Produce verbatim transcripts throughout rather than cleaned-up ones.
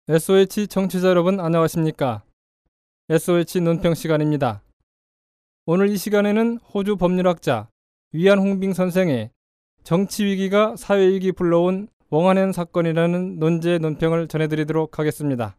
에스오에이치 청취자 여러분 안녕하십니까? 에스오에이치 논평 시간입니다. 오늘 이 시간에는 호주 법률학자 위안홍빙 선생의 정치위기가 사회위기 불러온 웡한현 사건이라는 논제의 논평을 전해드리도록 하겠습니다.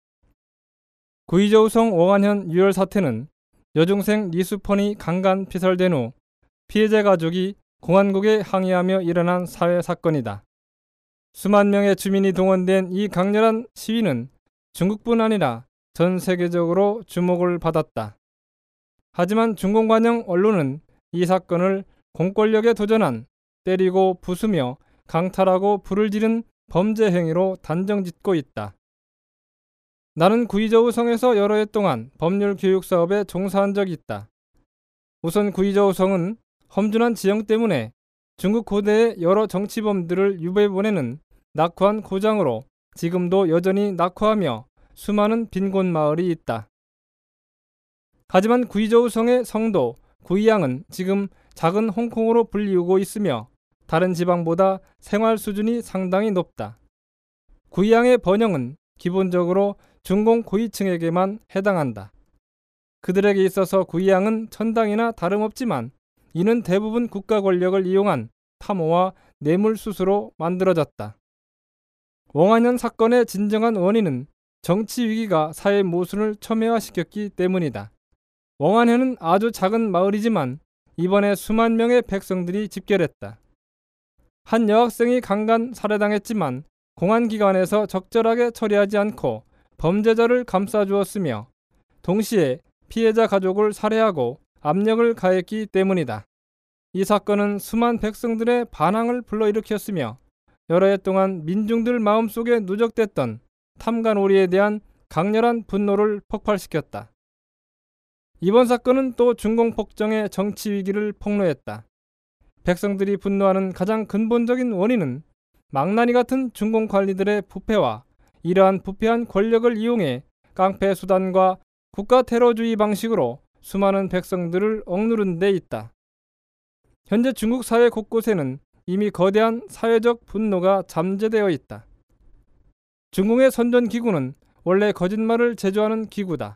구의저우성 웡한현 유혈 사태는 여중생 리수펀이 강간 피살된 후 피해자 가족이 공안국에 항의하며 일어난 사회사건이다. 수만 명의 주민이 동원된 이 강렬한 시위는 중국뿐 아니라 전 세계적으로 주목을 받았다. 하지만 중공 관영 언론은 이 사건을 공권력에 도전한 때리고 부수며 강탈하고 불을 지른 범죄 행위로 단정짓고 있다. 나는 구의저우성에서 여러 해 동안 법률 교육 사업에 종사한 적이 있다. 우선 구의저우성은 험준한 지형 때문에 중국 고대의 여러 정치범들을 유배해 보내는 낙후한 고장으로 지금도 여전히 낙후하며 수많은 빈곤 마을이 있다. 하지만 구의저우성의 성도 구이양은 지금 작은 홍콩으로 불리우고 있으며 다른 지방보다 생활 수준이 상당히 높다. 구이양의 번영은 기본적으로 중공 고위층에게만 해당한다. 그들에게 있어서 구이양은 천당이나 다름없지만 이는 대부분 국가 권력을 이용한 탐호와 뇌물수수로 만들어졌다. 웡한현 사건의 진정한 원인은 정치 위기가 사회 모순을 첨예화시켰기 때문이다. 웡한현은 아주 작은 마을이지만 이번에 수만 명의 백성들이 집결했다. 한 여학생이 강간 살해당했지만 공안기관에서 적절하게 처리하지 않고 범죄자를 감싸주었으며 동시에 피해자 가족을 살해하고 압력을 가했기 때문이다. 이 사건은 수만 백성들의 반항을 불러일으켰으며 여러 해 동안 민중들 마음속에 누적됐던 탐관오리에 대한 강렬한 분노를 폭발시켰다. 이번 사건은 또 중공폭정의 정치 위기를 폭로했다. 백성들이 분노하는 가장 근본적인 원인은 망나니 같은 중공 관리들의 부패와 이러한 부패한 권력을 이용해 깡패 수단과 국가 테러주의 방식으로 수많은 백성들을 억누른 데 있다. 현재 중국 사회 곳곳에는 이미 거대한 사회적 분노가 잠재되어 있다. 중공의 선전기구는 원래 거짓말을 제조하는 기구다.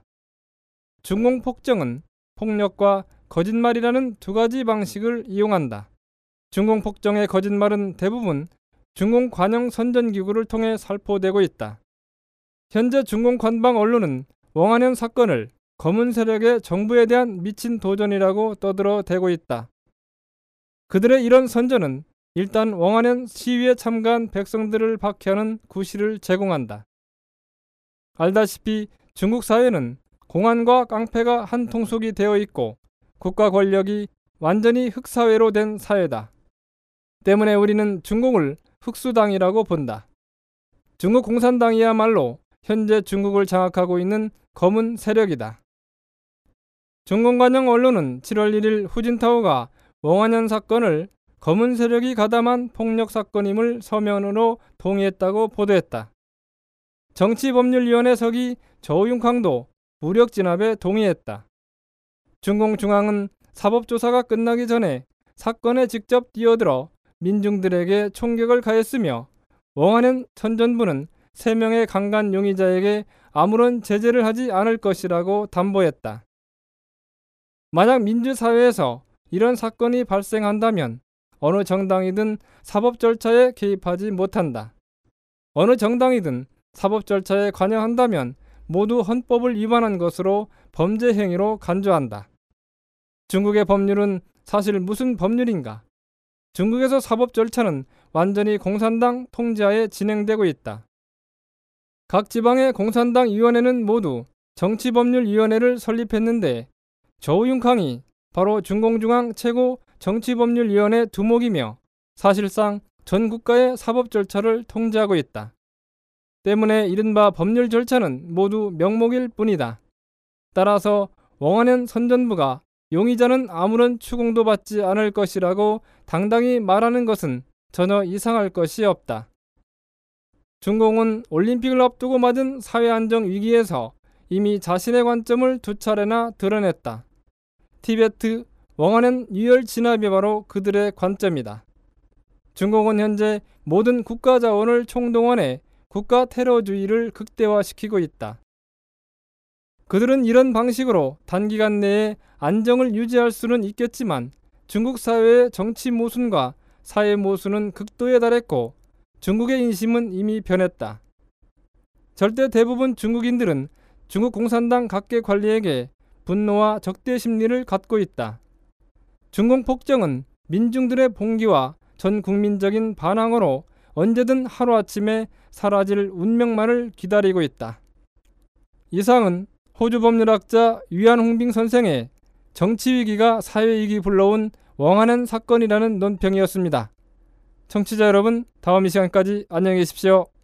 중공폭정은 폭력과 거짓말이라는 두 가지 방식을 이용한다. 중공폭정의 거짓말은 대부분 중공관영 선전기구를 통해 살포되고 있다. 현재 중공 관방 언론은 웡한현 사건을 검은 세력의 정부에 대한 미친 도전이라고 떠들어대고 있다. 그들의 이런 선전은 일단 웡한현 시위에 참가한 백성들을 박해하는 구실을 제공한다. 알다시피 중국 사회는 공안과 깡패가 한 통속이 되어 있고 국가 권력이 완전히 흑사회로 된 사회다. 때문에 우리는 중공을 흑수당이라고 본다. 중국 공산당이야말로 현재 중국을 장악하고 있는 검은 세력이다. 중공관영 언론은 칠월 일일 후진타오가 웡한현 사건을 검은 세력이 가담한 폭력사건임을 서면으로 동의했다고 보도했다. 정치법률위원회 서기 저우융캉도 무력진압에 동의했다. 중공중앙은 사법조사가 끝나기 전에 사건에 직접 뛰어들어 민중들에게 총격을 가했으며 웡한현 선전부는 세 명의 강간 용의자에게 아무런 제재를 하지 않을 것이라고 담보했다. 만약 민주사회에서 이런 사건이 발생한다면 어느 정당이든 사법 절차에 개입하지 못한다. 어느 정당이든 사법 절차에 관여한다면 모두 헌법을 위반한 것으로 범죄 행위로 간주한다. 중국의 법률은 사실 무슨 법률인가? 중국에서 사법 절차는 완전히 공산당 통제하에 진행되고 있다. 각 지방의 공산당 위원회는 모두 정치법률위원회를 설립했는데 저우융캉이 바로 중공중앙 최고 정치법률위원회 두목이며 사실상 전 국가의 사법 절차를 통제하고 있다. 때문에 이른바 법률 절차는 모두 명목일 뿐이다. 따라서 웡한현 선전부가 용의자는 아무런 추궁도 받지 않을 것이라고 당당히 말하는 것은 전혀 이상할 것이 없다. 중공은 올림픽을 앞두고 맞은 사회안정 위기에서 이미 자신의 관점을 두 차례나 드러냈다. 티베트, 웡한현 유혈 진압이 바로 그들의 관점이다. 중공은 현재 모든 국가 자원을 총동원해 국가 테러주의를 극대화시키고 있다. 그들은 이런 방식으로 단기간 내에 안정을 유지할 수는 있겠지만 중국 사회의 정치 모순과 사회 모순은 극도에 달했고 중국의 인심은 이미 변했다. 절대 대부분 중국인들은 중국 공산당 각계 관리에게 분노와 적대 심리를 갖고 있다. 중공 폭정은 민중들의 봉기와 전 국민적인 반항으로 언제든 하루아침에 사라질 운명만을 기다리고 있다. 이상은 호주 법률학자 위안홍빙 선생의 정치위기가 사회위기 불러온 원한한 사건이라는 논평이었습니다. 청취자 여러분, 다음 이 시간까지 안녕히 계십시오.